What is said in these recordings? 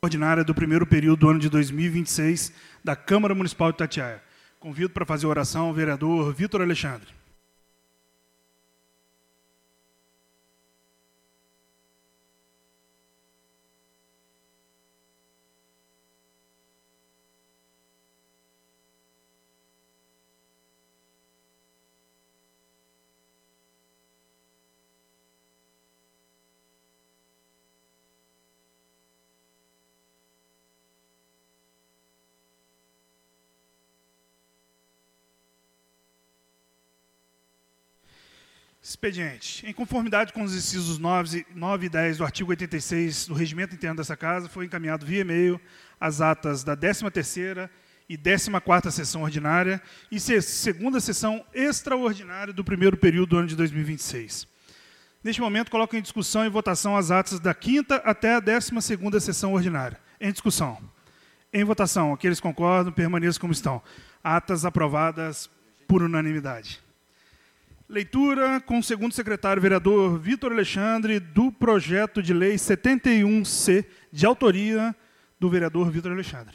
ordinária do primeiro período do ano de 2026 da Câmara Municipal de Itatiaia. Convido para fazer a oração o vereador Vitor Alexandre. Expediente. Em conformidade com os incisos 9 e 10 do artigo 86 do Regimento Interno dessa Casa, foi encaminhado via e-mail as atas da 13ª e 14ª sessão ordinária e segunda sessão extraordinária do primeiro período do ano de 2026. Neste momento, coloco em discussão e votação as atas da 5ª até a 12ª sessão ordinária. Em discussão. Em votação. Aqueles que concordam, permaneçam como estão. Atas aprovadas por unanimidade. Leitura com o segundo secretário, vereador Vitor Alexandre, do projeto de lei 71C, de autoria do vereador Vitor Alexandre.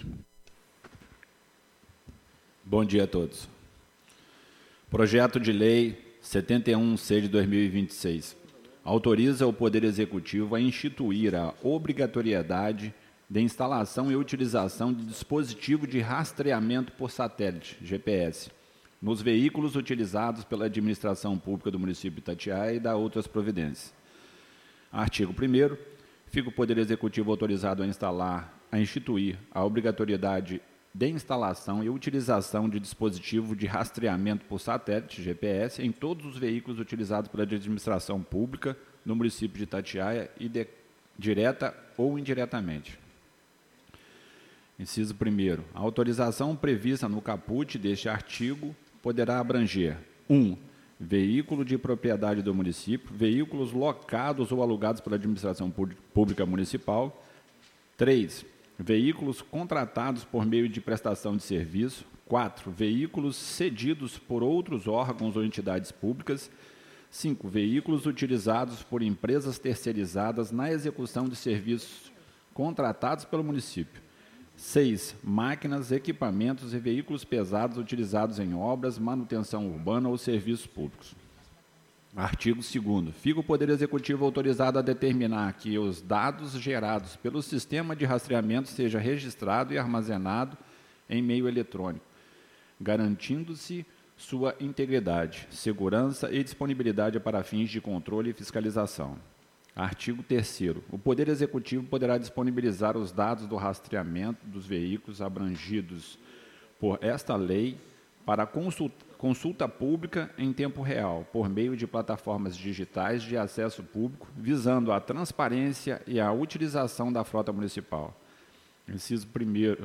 Bom dia a todos. Projeto de lei 71C de 2026 autoriza o Poder Executivo a instituir a obrigatoriedade de instalação e utilização de dispositivo de rastreamento por satélite, GPS, nos veículos utilizados pela administração pública do município de Itatiaia e da outras providências. Artigo 1º. Fica o Poder Executivo autorizado a instituir a obrigatoriedade de instalação e utilização de dispositivo de rastreamento por satélite, GPS, em todos os veículos utilizados pela administração pública no município de Itatiaia e direta ou indiretamente. Inciso 1º. A autorização prevista no caput deste artigo poderá abranger 1. Veículo de propriedade do município, veículos locados ou alugados pela administração pública municipal. 3. Veículos contratados por meio de prestação de serviço. 4. Veículos cedidos por outros órgãos ou entidades públicas. 5. Veículos utilizados por empresas terceirizadas na execução de serviços contratados pelo município. 6. Máquinas, equipamentos e veículos pesados utilizados em obras, manutenção urbana ou serviços públicos. Artigo 2º. Fica o Poder Executivo autorizado a determinar que os dados gerados pelo sistema de rastreamento seja registrado e armazenado em meio eletrônico, garantindo-se sua integridade, segurança e disponibilidade para fins de controle e fiscalização. Artigo 3º. O Poder Executivo poderá disponibilizar os dados do rastreamento dos veículos abrangidos por esta lei para consulta pública em tempo real, por meio de plataformas digitais de acesso público, visando a transparência e a utilização da frota municipal. Inciso 1º.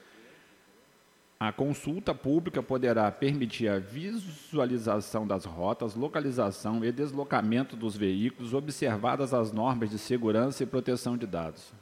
A consulta pública poderá permitir a visualização das rotas, localização e deslocamento dos veículos, observadas as normas de segurança e proteção de dados.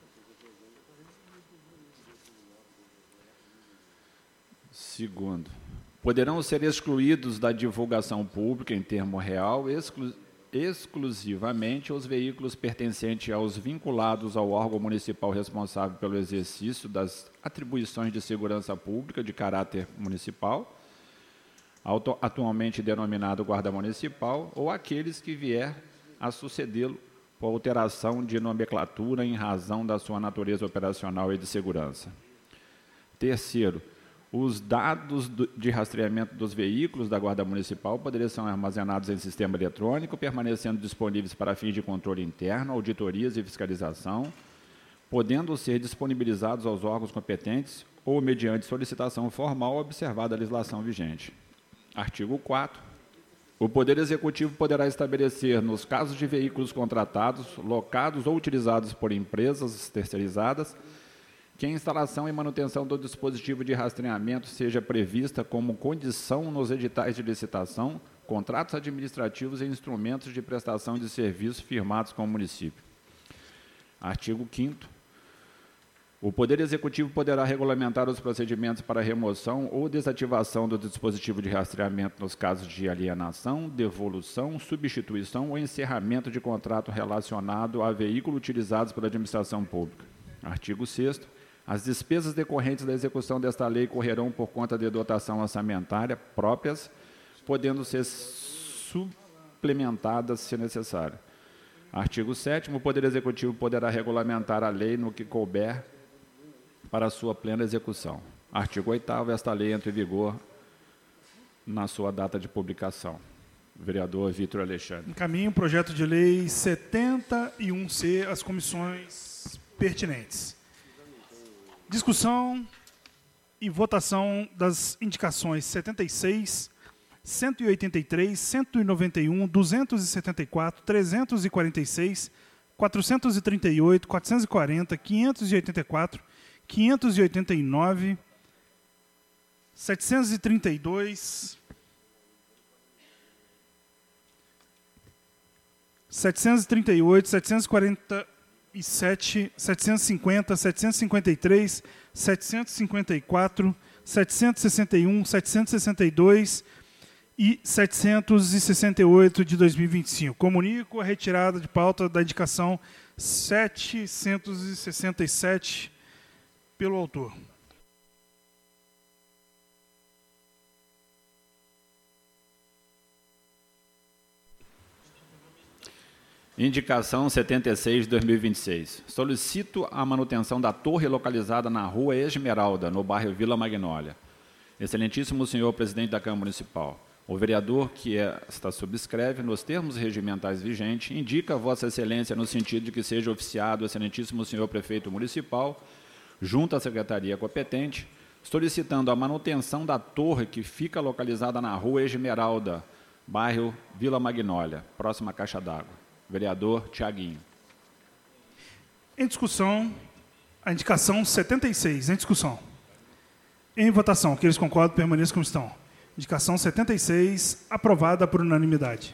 Segundo, poderão ser excluídos da divulgação pública em termo real exclusivamente os veículos pertencentes aos vinculados ao órgão municipal responsável pelo exercício das atribuições de segurança pública de caráter municipal, atualmente denominado Guarda Municipal, ou aqueles que vier a sucedê-lo por alteração de nomenclatura em razão da sua natureza operacional e de segurança. Terceiro, os dados de rastreamento dos veículos da Guarda Municipal poderiam ser armazenados em sistema eletrônico, permanecendo disponíveis para fins de controle interno, auditorias e fiscalização, podendo ser disponibilizados aos órgãos competentes ou mediante solicitação formal, observada a legislação vigente. Artigo 4º. O Poder Executivo poderá estabelecer, nos casos de veículos contratados, locados ou utilizados por empresas terceirizadas, que a instalação e manutenção do dispositivo de rastreamento seja prevista como condição nos editais de licitação, contratos administrativos e instrumentos de prestação de serviços firmados com o município. Artigo 5º. O Poder Executivo poderá regulamentar os procedimentos para remoção ou desativação do dispositivo de rastreamento nos casos de alienação, devolução, substituição ou encerramento de contrato relacionado a veículo utilizados pela administração pública. Artigo 6º. As despesas decorrentes da execução desta lei correrão por conta de dotação orçamentária próprias, podendo ser suplementadas se necessário. Artigo 7º. O Poder Executivo poderá regulamentar a lei no que couber para sua plena execução. Artigo 8º. Esta lei entra em vigor na sua data de publicação. Vereador Vitor Alexandre. Encaminho o projeto de lei 71C às comissões pertinentes. Discussão e votação das indicações 76, 183, 191, 274, 346, 438, 440, 584, 589, 732, 738, 747, 750, 753, 754, 761, 762 e 768 de 2025. Comunico a retirada de pauta da indicação 767 pelo autor. Indicação 76 de 2026. Solicito a manutenção da torre localizada na Rua Esmeralda, no bairro Vila Magnólia. Excelentíssimo senhor presidente da Câmara Municipal, o vereador que esta subscreve, nos termos regimentais vigentes, indica a Vossa Excelência no sentido de que seja oficiado o excelentíssimo senhor prefeito municipal, junto à secretaria competente, solicitando a manutenção da torre que fica localizada na Rua Esmeralda, bairro Vila Magnólia, próxima à Caixa d'Água. Vereador Tiaguinho. Em discussão, a indicação 76. Em discussão. Em votação. Aqueles que concordam, permaneçam como estão. Indicação 76, aprovada por unanimidade.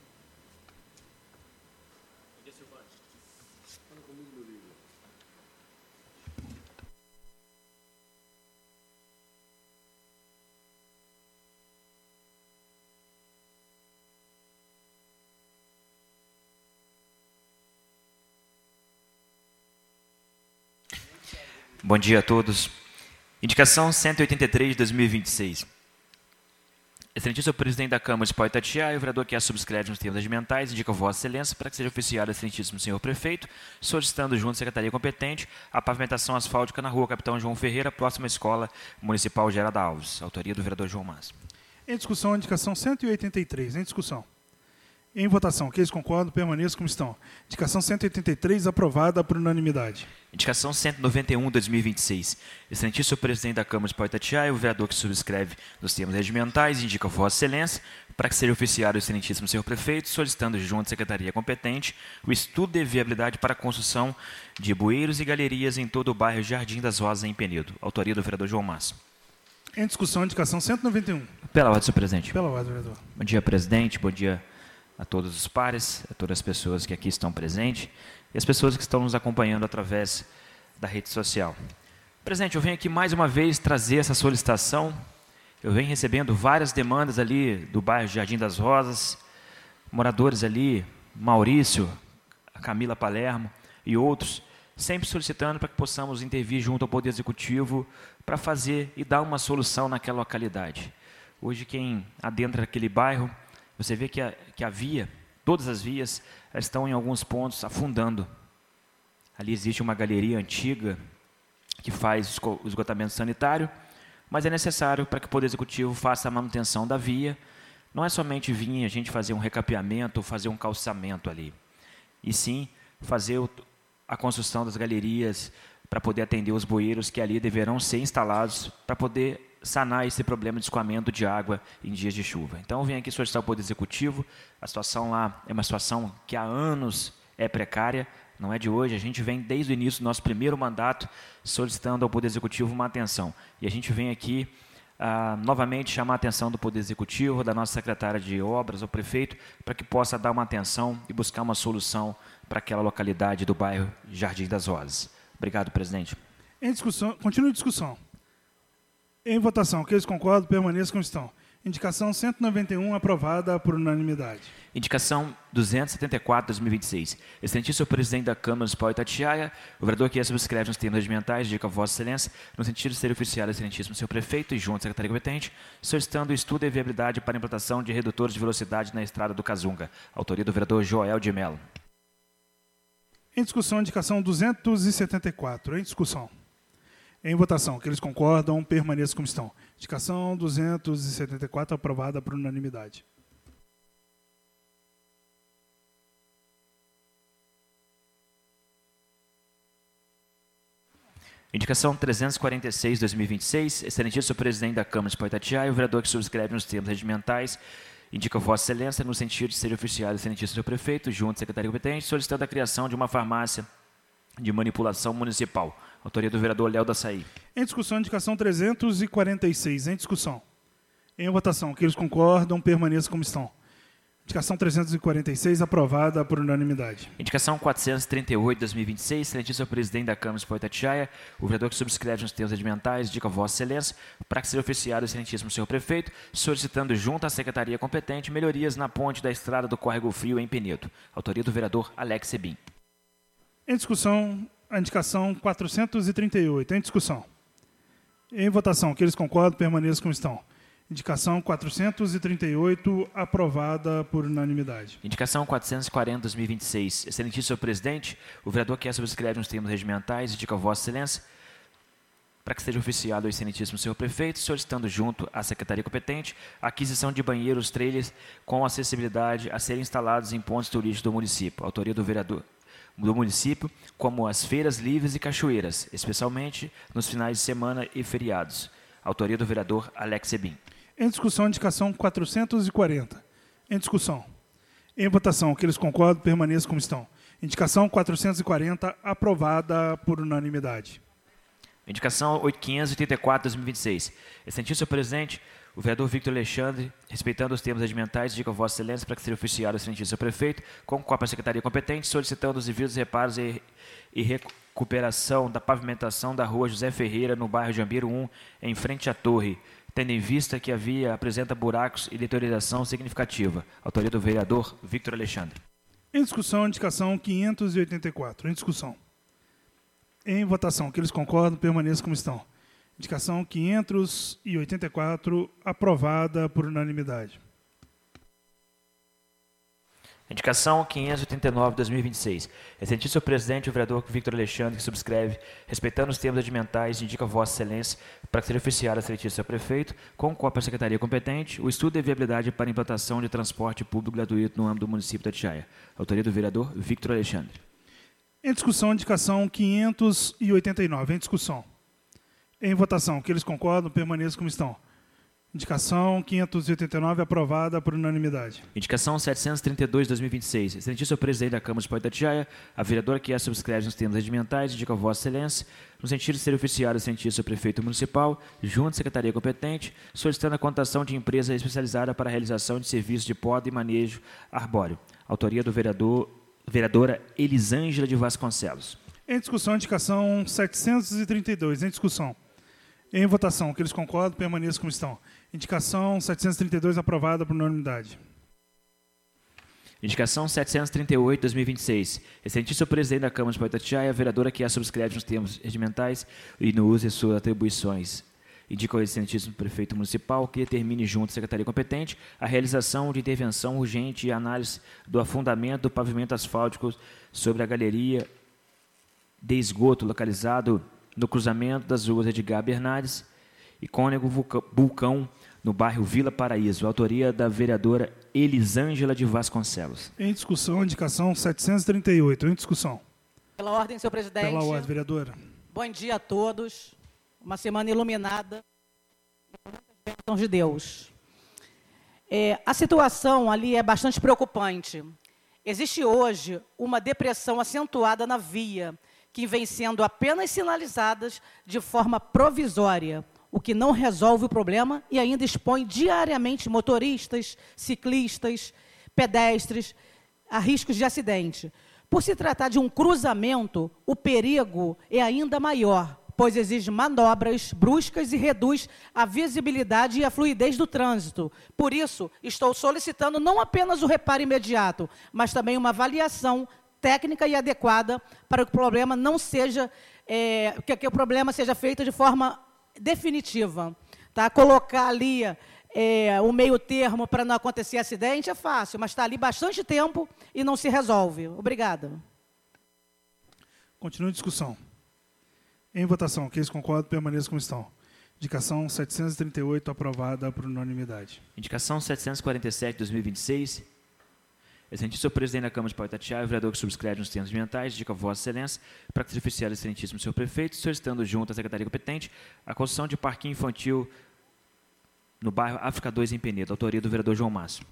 Bom dia a todos. Indicação 183 de 2026. Excelentíssimo presidente da Câmara Municipal de Itatiaia, o vereador que a subscreve nos termos regimentais, indica a Vossa Excelência para que seja oficiado ao excelentíssimo senhor prefeito, solicitando junto à secretaria competente a pavimentação asfáltica na rua Capitão João Ferreira, próxima à Escola Municipal Geralda Alves. Autoria do vereador João Mas. Em discussão, a indicação 183. Em discussão. Em votação. Aqueles que concordam, permaneçam como estão. Indicação 183, aprovada por unanimidade. Indicação 191 de 2026. Excelentíssimo presidente da Câmara Municipal de Itatiaia, o vereador que subscreve nos termos regimentais, indica a Vossa Excelência para que seja oficiado o excelentíssimo senhor prefeito, solicitando junto à secretaria competente o estudo de viabilidade para a construção de bueiros e galerias em todo o bairro Jardim das Rosas, em Penedo. Autoria do vereador João Mas. Em discussão, indicação 191. Pela ordem, senhor presidente. Pela ordem, vereador. Bom dia, presidente. Bom dia a todos os pares, a todas as pessoas que aqui estão presentes e as pessoas que estão nos acompanhando através da rede social. Presidente, eu venho aqui mais uma vez trazer essa solicitação. Eu venho recebendo várias demandas ali do bairro Jardim das Rosas, moradores ali, Maurício, a Camila Palermo e outros, sempre solicitando para que possamos intervir junto ao Poder Executivo para fazer e dar uma solução naquela localidade. Hoje, quem adentra aquele bairro, você vê que a via, todas as vias, elas estão em alguns pontos afundando. Ali existe uma galeria antiga que faz o esgotamento sanitário, mas é necessário para que o Poder Executivo faça a manutenção da via. Não é somente vir a gente fazer um recapeamento ou fazer um calçamento ali, e sim fazer a construção das galerias para poder atender os bueiros que ali deverão ser instalados para poder sanar esse problema de escoamento de água em dias de chuva. Então, eu venho aqui solicitar ao Poder Executivo. A situação lá é uma situação que há anos é precária, não é de hoje. A gente vem desde o início do nosso primeiro mandato solicitando ao Poder Executivo uma atenção. E a gente vem aqui novamente chamar a atenção do Poder Executivo, da nossa secretária de Obras, ao prefeito, para que possa dar uma atenção e buscar uma solução para aquela localidade do bairro Jardim das Rosas. Obrigado, presidente. Em discussão, continua a discussão. Em votação, aqueles que concordam, permaneçam como estão. Indicação 191, aprovada por unanimidade. Indicação 274/2026. Excelentíssimo presidente da Câmara Municipal de Itatiaia, o vereador que subscreve nos termos regimentais, indica a Vossa Excelência, no sentido de ser oficiado excelentíssimo senhor prefeito e junto à secretaria competente, solicitando estudo e viabilidade para a implantação de redutores de velocidade na estrada do Cazunga. Autoria do vereador Joel de Mello. Em discussão, indicação 274. Em discussão. Em votação. Aqueles que concordam, permaneçam como estão. Indicação 274, aprovada por unanimidade. Indicação 346/2026. Excelentíssimo presidente da Câmara Municipal de Itatiaia, o vereador que subscreve nos termos regimentais, indica Vossa Excelência no sentido de ser oficiado excelentíssimo senhor prefeito, junto à secretaria competente, solicitando a criação de uma farmácia de manipulação municipal. Autoria do vereador Léo da Açaí. Em discussão, indicação 346. Em discussão. Em votação. Aqueles que concordam, permaneçam como estão. Indicação 346, aprovada por unanimidade. Indicação 438/2026. Excelentíssimo presidente da Câmara Municipal de Itatiaia, o vereador que subscreve nos termos regimentais, indica Vossa Excelência, para que seja oficiado o excelentíssimo senhor prefeito, solicitando junto à secretaria competente melhorias na ponte da estrada do Córrego Frio em Penedo. Autoria do vereador Alex Sebim. Em discussão, a indicação 438. Em discussão. Em votação. Aqueles que concordam, permaneçam como estão. Indicação 438, aprovada por unanimidade. Indicação 440/2026. Excelentíssimo senhor presidente, o vereador que subscreve nos termos regimentais, indica Vossa Excelência, para que seja oficiado o excelentíssimo senhor prefeito, solicitando junto à secretaria competente a aquisição de banheiros, trailers com acessibilidade a serem instalados em pontos turísticos do município. Autoria do vereador do município, como as feiras livres e cachoeiras, especialmente nos finais de semana e feriados. Autoria do vereador Alex Sebim. Em discussão, indicação 440. Em discussão. Em votação, aqueles que concordam, permaneçam como estão. Indicação 440, aprovada por unanimidade. Indicação 584/2026. Excelentíssimo senhor presidente, o vereador Victor Alexandre, respeitando os termos regimentais, indica a Vossa Excelência para que seja oficiado o excelentíssimo senhor prefeito, com a secretaria competente, solicitando os devidos reparos e recuperação da pavimentação da rua José Ferreira, no bairro Jambeiro 1, em frente à torre, tendo em vista que a via apresenta buracos e deterioração significativa. Autoria do vereador Victor Alexandre. Em discussão, indicação 584. Em discussão. Em votação, aqueles que concordam, permaneçam como estão. Indicação 584, aprovada por unanimidade. Indicação 589/2026. Excelentíssimo presidente, o vereador Victor Alexandre, que subscreve, respeitando os termos regimentais, indica a Vossa Excelência para que seja oficiado a excelentíssimo prefeito, com cópia à secretaria competente, o estudo de viabilidade para a implantação de transporte público gratuito no âmbito do município de Itatiaia. Autoria do vereador Victor Alexandre. Em discussão, indicação 589. Em discussão. Em votação, aqueles que concordam, permaneçam como estão. Indicação 589, aprovada por unanimidade. Indicação 732/2026. Excelentíssimo presidente da Câmara Municipal de Itatiaia, a vereadora que subscreve nos termos regimentais, indica a Vossa Excelência, no sentido de ser oficiado o excelentíssimo prefeito municipal, junto à secretaria competente, solicitando a contratação de empresa especializada para a realização de serviços de poda e manejo arbóreo. Autoria do vereadora Elisângela de Vasconcelos. Em discussão, indicação 732. Em discussão. Em votação, aqueles que concordam, permaneçam como estão. Indicação 732, aprovada por unanimidade. Indicação 738/2026. Excelentíssimo presidente da Câmara Municipal de Itatiaia, a vereadora que subscreve nos termos regimentais e no uso de suas atribuições. Indica ao excelentíssimo prefeito municipal que determine junto à secretaria competente a realização de intervenção urgente e análise do afundamento do pavimento asfáltico sobre a galeria de esgoto localizado no cruzamento das ruas Edgar Bernardes e Cônego Vulcão, no bairro Vila Paraíso. Autoria da vereadora Elisângela de Vasconcelos. Em discussão, indicação 738. Em discussão. Pela ordem, senhor presidente. Pela ordem, vereadora. Bom dia a todos. Uma semana iluminada com muitas bênçãos de Deus. A situação ali é bastante preocupante. Existe hoje uma depressão acentuada na via, que vem sendo apenas sinalizadas de forma provisória, o que não resolve o problema e ainda expõe diariamente motoristas, ciclistas, pedestres a riscos de acidente. Por se tratar de um cruzamento, o perigo é ainda maior, pois exige manobras bruscas e reduz a visibilidade e a fluidez do trânsito. Por isso, estou solicitando não apenas o reparo imediato, mas também uma avaliação técnica e adequada para que o problema não seja, que o problema seja feito de forma definitiva. Tá? Colocar ali o meio termo para não acontecer acidente é fácil, mas está ali bastante tempo e não se resolve. Obrigada. Continua a discussão. Em votação, aqueles que concordam permaneçam como estão. Indicação 738, aprovada por unanimidade. Indicação 747, 2026. Excelentíssimo presidente da Câmara de Pau Itatiaia, o vereador que subscreve nos termos ambientais, indica Vossa Excelência, para que seja oficial excelentíssimo senhor prefeito, solicitando junto à Secretaria competente a construção de parquinho infantil no bairro África 2, em Penedo. Autoria do vereador João Márcio.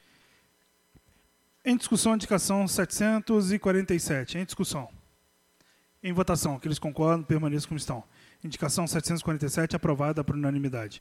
Em discussão, indicação 747. Em discussão. Em votação, aqueles que concordam permaneçam como estão. Indicação 747, aprovada por unanimidade.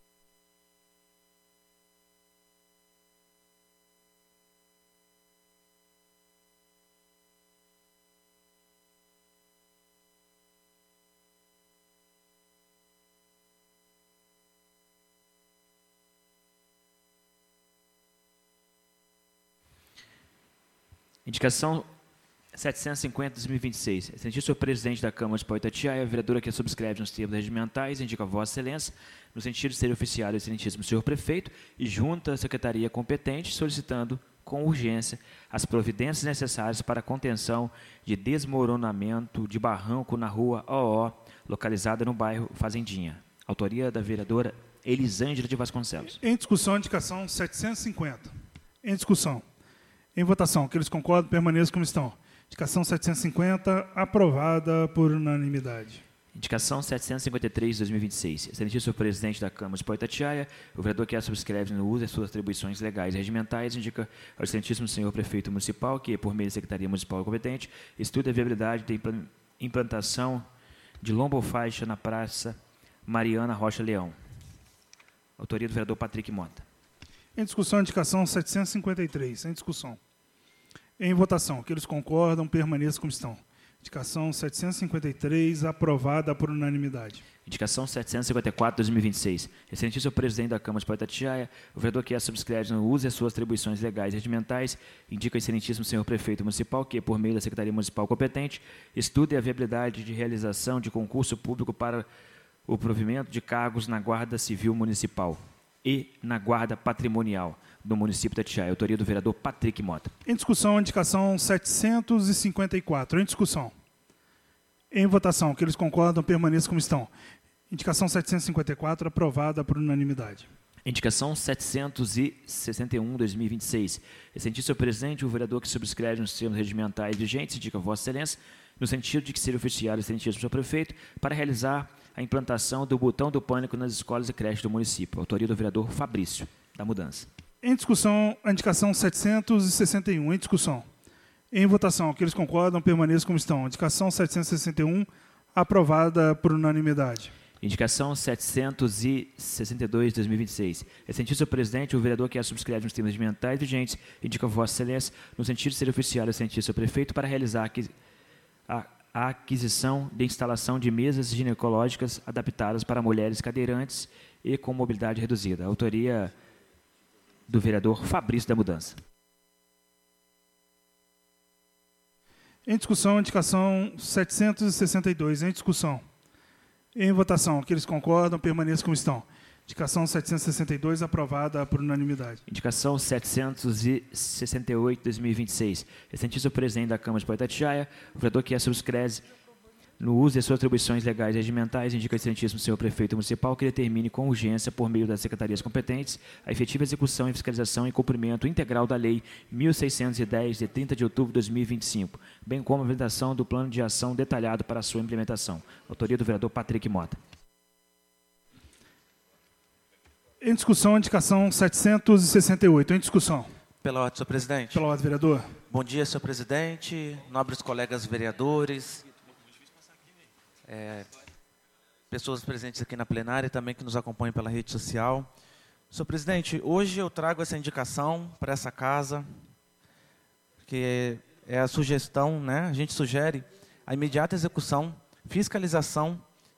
Indicação 750, 2026. Excelentíssimo presidente da Câmara de Pau Itatiaia, a vereadora que subscreve nos termos regimentais, indica Vossa Excelência, no sentido de ser oficial, excelentíssimo senhor prefeito, e junta à secretaria competente, solicitando com urgência as providências necessárias para a contenção de desmoronamento de barranco na rua OO, localizada no bairro Fazendinha. Autoria da vereadora Elisângela de Vasconcelos. Em discussão, indicação 750. Em discussão. Em votação, aqueles que concordam permaneçam como estão. Indicação 750, aprovada por unanimidade. Indicação 753, 2026. Excelentíssimo presidente da Câmara de Pau Itatiaia, o vereador que a subscreve no uso das suas atribuições legais e regimentais, indica ao excelentíssimo senhor prefeito municipal que, por meio da Secretaria Municipal competente, estude a viabilidade da implantação de lombofaixa na Praça Mariana Rocha Leão. Autoria do vereador Patrick Mota. Em discussão, indicação 753. Em discussão. Em votação, aqueles que concordam permaneçam como estão. Indicação 753, aprovada por unanimidade. Indicação 754, 2026. Excelentíssimo presidente da Câmara de Pau Itatiaia, o vereador que a subscreve no uso das suas atribuições legais e regimentais, indica ao excelentíssimo senhor prefeito municipal que, por meio da Secretaria Municipal competente, estude a viabilidade de realização de concurso público para o provimento de cargos na Guarda Civil Municipal e na Guarda Patrimonial do município de Itatiaia. Autoria do vereador Patrick Mota. Em discussão, indicação 754. Em discussão. Em votação, aqueles que concordam permaneçam como estão. Indicação 754, aprovada por unanimidade. Indicação 761, 2026. Excelentíssimo presidente, o vereador que subscreve nos termos regimentais vigentes, indica Vossa Excelência, no sentido de que ser oficial excelentíssimo senhor prefeito, para realizar a implantação do botão do pânico nas escolas e creches do município. Autoria do vereador Fabrício, da Mudança. Em discussão, a indicação 761. Em discussão. Em votação, aqueles que concordam permaneçam como estão. Indicação 761, aprovada por unanimidade. Indicação 762, 2026. Excelentíssimo presidente, o vereador que a subscreve nos termos regimentais vigentes, indica Vossa Excelência, no sentido de ser oficial excelentíssimo prefeito, para realizar a aquisição de instalação de mesas ginecológicas adaptadas para mulheres cadeirantes e com mobilidade reduzida. Autoria do vereador Fabrício, da Mudança. Em discussão, indicação 762. Em discussão. Em votação, aqueles que concordam permaneçam como estão. Indicação 762, aprovada por unanimidade. Indicação 768, 2026. Excelentíssimo presidente da Câmara de Pau Itatiaia, o vereador que a subscreve no uso de suas atribuições legais e regimentais, indica ao excelentíssimo senhor prefeito municipal que determine com urgência, por meio das secretarias competentes, a efetiva execução e fiscalização e cumprimento integral da Lei 1.610, de 30 de outubro de 2025, bem como a validação do plano de ação detalhado para a sua implementação. Autoria do vereador Patrick Mota. Em discussão, indicação 768. Em discussão. Pela ordem, senhor presidente. Pela ordem, vereador. Bom dia, senhor presidente, nobres colegas vereadores, pessoas presentes aqui na plenária e também que nos acompanham pela rede social. Senhor presidente, hoje eu trago essa indicação para essa casa, que é a sugestão, né? A gente sugere a imediata execução, fiscalização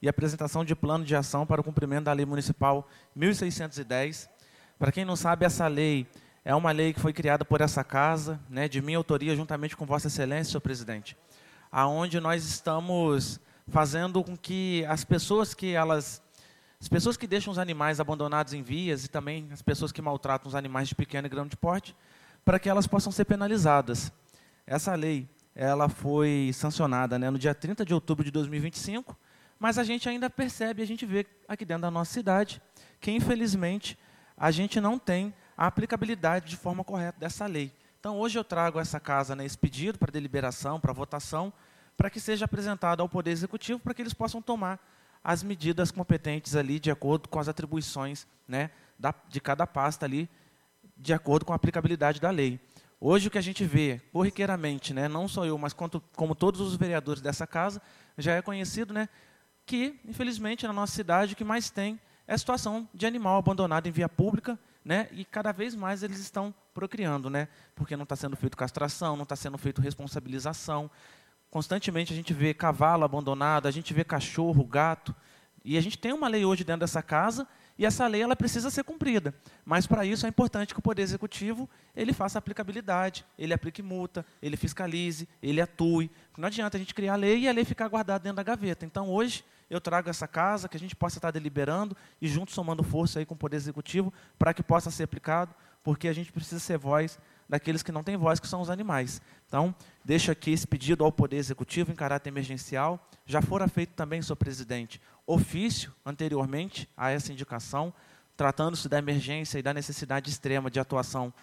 e apresentação de plano de ação para o cumprimento da Lei Municipal 1610. Para quem não sabe, essa lei é uma lei que foi criada por essa casa, né, de minha autoria, juntamente com Vossa Excelência, senhor presidente, aonde nós estamos fazendo com que as pessoas que deixam os animais abandonados em vias e também as pessoas que maltratam os animais de pequeno e grande porte, para que elas possam ser penalizadas. Essa lei, ela foi sancionada, né, no dia 30 de outubro de 2025, mas a gente ainda percebe, a gente vê aqui dentro da nossa cidade, que infelizmente a gente não tem a aplicabilidade de forma correta dessa lei. Então, hoje eu trago essa casa, né, esse pedido para deliberação, para votação, para que seja apresentado ao Poder Executivo, para que eles possam tomar as medidas competentes ali, de acordo com as atribuições, né, de cada pasta ali, de acordo com a aplicabilidade da lei. Hoje o que a gente vê, corriqueiramente, né, não só eu, mas como todos os vereadores dessa casa, já é conhecido, né, que, infelizmente, na nossa cidade, o que mais tem é a situação de animal abandonado em via pública, né, e cada vez mais eles estão procriando, né, porque não está sendo feito castração, não está sendo feito responsabilização. Constantemente a gente vê cavalo abandonado, a gente vê cachorro, gato, e a gente tem uma lei hoje dentro dessa casa, e essa lei ela precisa ser cumprida. Mas para isso é importante que o Poder Executivo ele faça aplicabilidade, ele aplique multa, ele fiscalize, ele atue. Não adianta a gente criar a lei e a lei ficar guardada dentro da gaveta. Então hoje eu trago essa casa, que a gente possa estar deliberando e juntos somando força aí com o Poder Executivo para que possa ser aplicado, porque a gente precisa ser voz daqueles que não têm voz, que são os animais. Então, deixo aqui esse pedido ao Poder Executivo em caráter emergencial. Já fora feito também, senhor presidente, ofício anteriormente a essa indicação, tratando-se da emergência e da necessidade extrema de atuação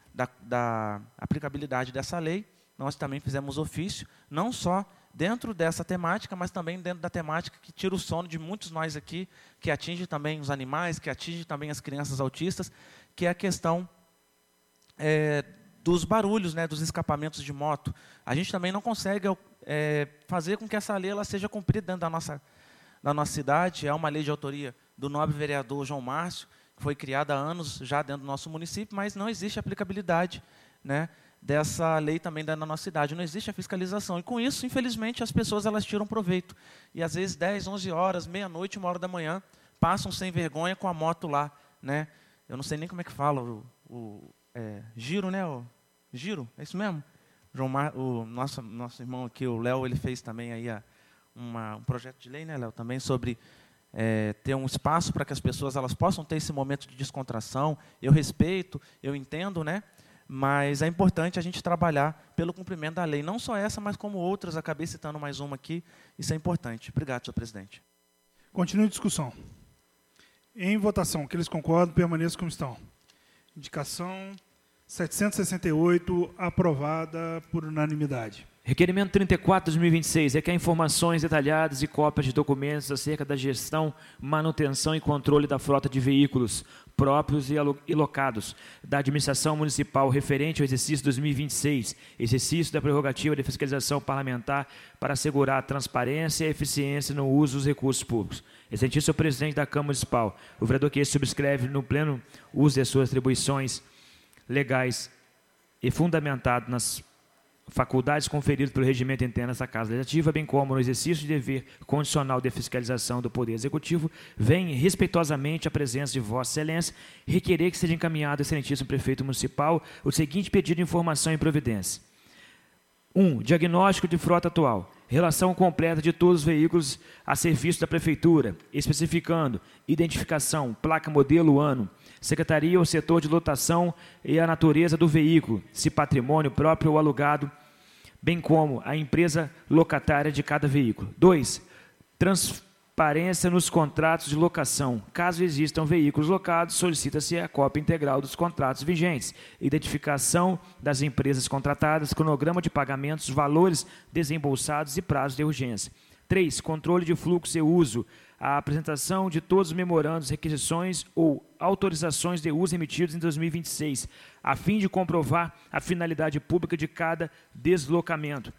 da aplicabilidade dessa lei. Nós também fizemos ofício, não só dentro dessa temática, mas também dentro da temática que tira o sono de muitos nós aqui, que atinge também os animais, que atinge também as crianças autistas, que é a questão dos barulhos, né, dos escapamentos de moto. A gente também não consegue fazer com que essa lei ela seja cumprida dentro da nossa cidade. É uma lei de autoria do nobre vereador João Márcio, que foi criada há anos já dentro do nosso município, mas não existe aplicabilidade, né, dessa lei também dentro da nossa cidade. Não existe a fiscalização. E com isso, infelizmente, as pessoas elas tiram proveito. E às vezes 10, 11 horas, meia-noite, 1 hora da manhã, passam sem vergonha com a moto lá, né? Eu não sei nem como é que fala giro, né? Giro, é isso mesmo? O nosso irmão aqui, o Léo, ele fez também aí um projeto de lei, né, Léo, também sobre ter um espaço para que as pessoas elas possam ter esse momento de descontração. Eu respeito, eu entendo, né? Mas é importante a gente trabalhar pelo cumprimento da lei. Não só essa, mas como outras. Acabei citando mais uma aqui. Isso é importante. Obrigado, senhor presidente. Continue a discussão. Em votação, aqueles que concordam, permaneçam como estão. Indicação 768, aprovada por unanimidade. Requerimento 34/2026 requer informações detalhadas e cópias de documentos acerca da gestão, manutenção e controle da frota de veículos próprios e locados da administração municipal referente ao exercício 2026, exercício da prerrogativa de fiscalização parlamentar para assegurar a transparência e a eficiência no uso dos recursos públicos. Excelentíssimo presidente da Câmara Municipal, o vereador que subscreve no pleno uso de suas atribuições legais e fundamentado nas faculdades conferidas pelo regimento interno dessa Casa Legislativa, bem como no exercício de dever condicional de fiscalização do Poder Executivo, vem respeitosamente à presença de Vossa Excelência requerer que seja encaminhado ao excelentíssimo prefeito municipal o seguinte pedido de informação e providência. 1. Diagnóstico de frota atual. Relação completa de todos os veículos a serviço da Prefeitura, especificando identificação, placa, modelo, ano, secretaria ou setor de lotação e a natureza do veículo, se patrimônio próprio ou alugado, bem como a empresa locatária de cada veículo. 2. Transparência nos contratos de locação. Caso existam veículos locados, solicita-se a cópia integral dos contratos vigentes, identificação das empresas contratadas, cronograma de pagamentos, valores desembolsados e prazos de urgência. 3. Controle de fluxo e uso. A apresentação de todos os memorandos, requisições ou autorizações de uso emitidos em 2026, a fim de comprovar a finalidade pública de cada deslocamento.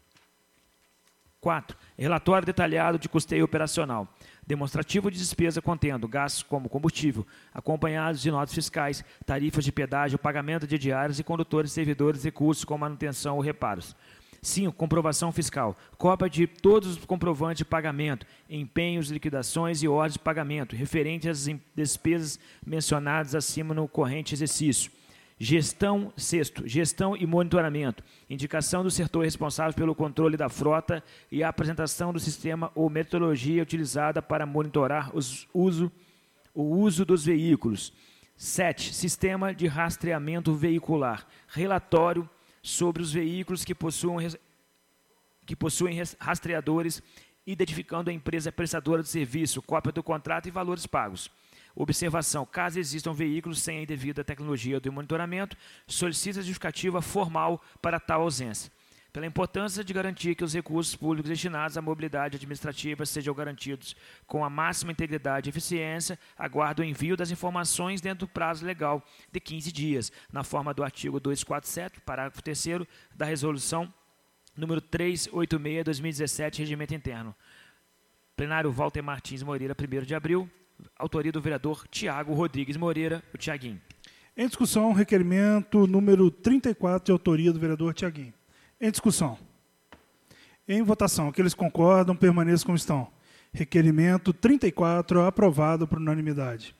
4. Relatório detalhado de custeio operacional. Demonstrativo de despesa contendo gastos como combustível, acompanhados de notas fiscais, tarifas de pedágio, pagamento de diários e condutores, servidores, recursos com manutenção ou reparos. 5. Comprovação fiscal. Cópia de todos os comprovantes de pagamento, empenhos, liquidações e ordens de pagamento, referentes às despesas mencionadas acima no corrente exercício. Gestão, sexto, gestão e monitoramento. Indicação do setor responsável pelo controle da frota e a apresentação do sistema ou metodologia utilizada para monitorar o uso dos veículos. 7. Sistema de rastreamento veicular. Relatório sobre os veículos que possuem rastreadores, identificando a empresa prestadora de serviço, cópia do contrato e valores pagos. Observação: caso existam veículos sem a devida tecnologia do monitoramento, solicita justificativa formal para tal ausência. Pela importância de garantir que os recursos públicos destinados à mobilidade administrativa sejam garantidos com a máxima integridade e eficiência, aguardo o envio das informações dentro do prazo legal de 15 dias, na forma do artigo 247, parágrafo 3º da Resolução número 386/2017, Regimento Interno. Plenário Walter Martins Moreira, 1º de abril. Autoria do vereador Tiago Rodrigues Moreira, o Tiaguinho. Em discussão, requerimento número 34, de autoria do vereador Tiaguinho. Em discussão. Em votação, aqueles que concordam, permaneçam como estão. Requerimento 34, aprovado por unanimidade.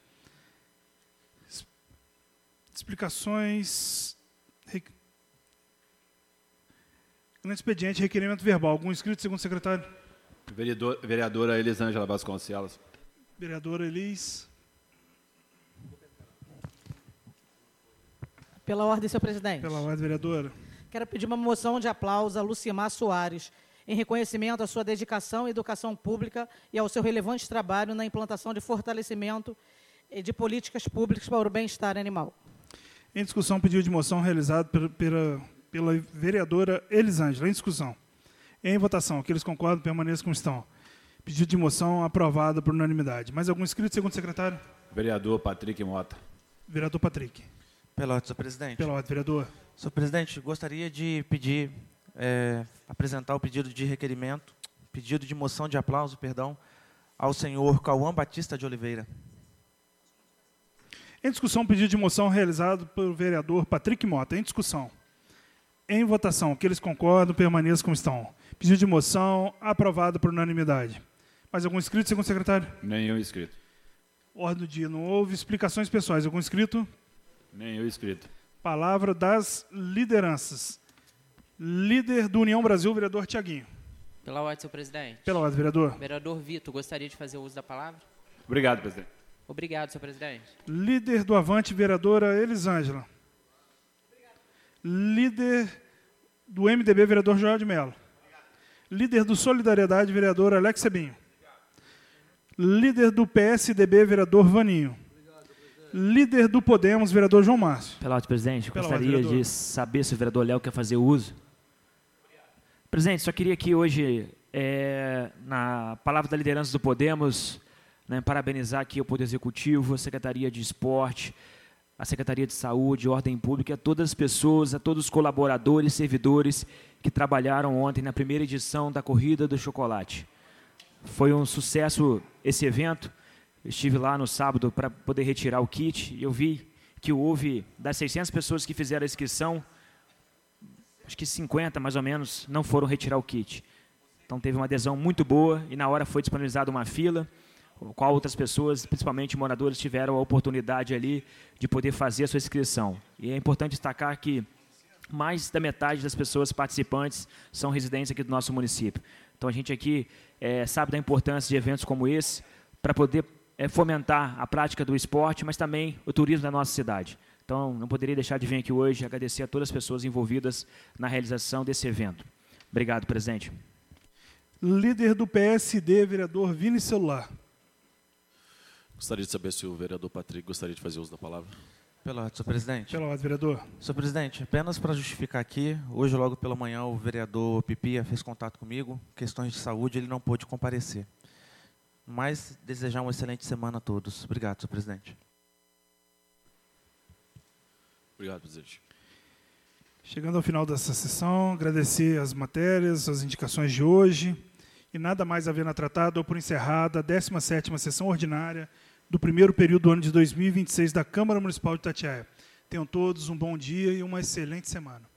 Explicações. No expediente, requerimento verbal. Algum inscrito, segundo o secretário? Vereadora Elisângela Vasconcelos. Vereadora Elis. Pela ordem, senhor presidente. Pela ordem, vereadora. Quero pedir uma moção de aplauso a Lucimar Soares, em reconhecimento à sua dedicação à educação pública e ao seu relevante trabalho na implantação de fortalecimento de políticas públicas para o bem-estar animal. Em discussão, pedido de moção realizado pela vereadora Elisângela. Em discussão. Em votação, aqueles que concordam, permaneçam como estão. Pedido de moção aprovado por unanimidade. Mais algum inscrito, segundo o secretário? Vereador Patrick Mota. Vereador Patrick. Pela ordem, senhor presidente. Pela ordem, vereador. Senhor presidente, gostaria de apresentar o pedido de requerimento, pedido de moção de aplauso, perdão, ao senhor Cauã Batista de Oliveira. Em discussão, pedido de moção realizado pelo vereador Patrick Mota. Em discussão. Em votação, aqueles que concordam, permaneçam como estão. Pedido de moção aprovado por unanimidade. Mais algum inscrito, segundo o secretário? Nenhum inscrito. Ordem do dia. Não houve explicações pessoais. Algum inscrito? Nenhum inscrito. Palavra das lideranças. Líder do União Brasil, vereador Tiaguinho. Pela ordem, senhor presidente. Pela ordem, vereador. Vereador Vitor, gostaria de fazer uso da palavra? Obrigado, presidente. Obrigado, senhor presidente. Líder do Avante, vereadora Elisângela. Líder do MDB, vereador Joel de Mello. Líder do Solidariedade, vereador Alex Sebinho. Líder do PSDB, vereador Vaninho. Líder do Podemos, vereador João Márcio. Pela ordem, presidente, Pela gostaria ordem, de saber se o vereador Léo quer fazer uso. Presidente, só queria aqui hoje, na palavra da liderança do Podemos, parabenizar aqui o Poder Executivo, a Secretaria de Esporte, a Secretaria de Saúde, Ordem Pública, a todas as pessoas, a todos os colaboradores, servidores que trabalharam ontem na primeira edição da Corrida do Chocolate. Foi um sucesso esse evento. Eu estive lá no sábado para poder retirar o kit e eu vi que houve, das 600 pessoas que fizeram a inscrição, acho que 50 mais ou menos não foram retirar o kit. Então teve uma adesão muito boa e na hora foi disponibilizada uma fila, com qual outras pessoas, principalmente moradores, tiveram a oportunidade ali de poder fazer a sua inscrição. E é importante destacar que mais da metade das pessoas participantes são residentes aqui do nosso município. Então a gente aqui sabe da importância de eventos como esse para poder fomentar a prática do esporte, mas também o turismo da nossa cidade. Então não poderia deixar de vir aqui hoje e agradecer a todas as pessoas envolvidas na realização desse evento. Obrigado, presidente. Líder do PSD, vereador Vini Celular. Gostaria de saber se o vereador Patrick gostaria de fazer uso da palavra. Pela ordem, senhor presidente. Pela ordem, vereador. Senhor presidente, apenas para justificar aqui, hoje logo pela manhã o vereador Pipia fez contato comigo, questões de saúde, ele não pôde comparecer. Mas desejar uma excelente semana a todos. Obrigado, senhor presidente. Obrigado, presidente. Chegando ao final dessa sessão, agradecer as matérias, as indicações de hoje, e nada mais havendo a tratar, dou por encerrada a 17ª sessão ordinária do primeiro período do ano de 2026 da Câmara Municipal de Itatiaia. Tenham todos um bom dia e uma excelente semana.